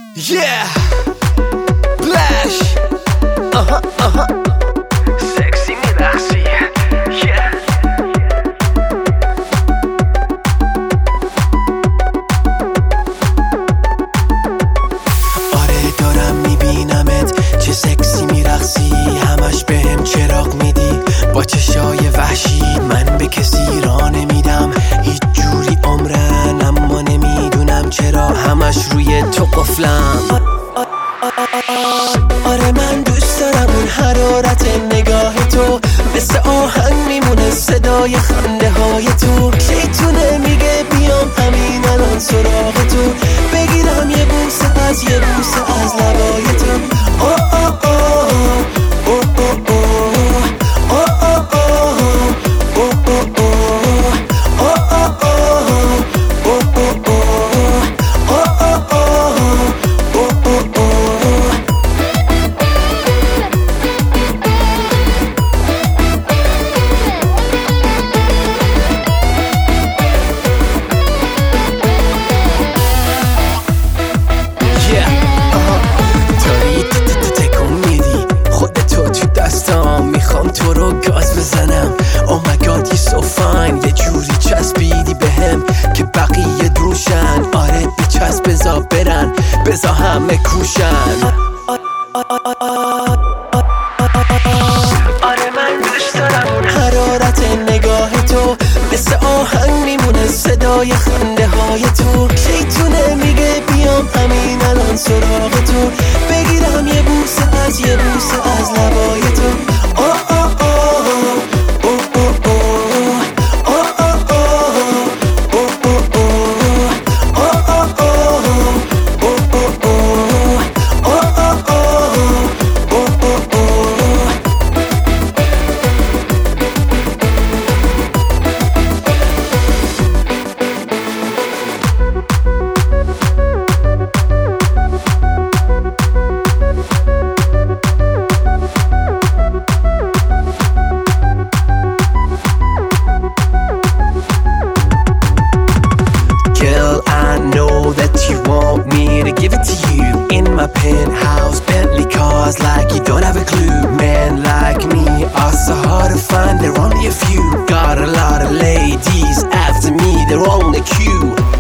Yeah, Blash. سکسی میرقصی. Yeah. آره دارم میبینمت چه سکسی میرقصی، همش بهم چراغ میدی با چشای وحشی. من به کسی راه نمیدم هیچ جوری عمرن، اما نمیدونم چرا همش روی تو قفلم. آره من دوست دارم اون حرارت نگاه تو، مثل آهنگ میمونه صدای خنده های تو. شیطونه میگه بیام همین الان سراغ تو، بگیرم یه بوسه از لبای تو. میخوام تو رو گاز بزنم. Oh my god you're so fine، یه جوری چسبیدی بهم که بقیه دروشن. آره بچسب بزا برن، بزا همه کوشن. آره من دوست دارم اون حرارت نگاه تو، مثل آهنگ میمونه صدای خنده های تو. شیطونه میگه بیام همین الان سراغ تو، بگیرم یه بوسه از لبای تو. Give it to you in my penthouse, Bentley cars like you don't have a clue. Men like me are so hard to find, there are only a few. Got a lot of ladies after me, they're on the queue.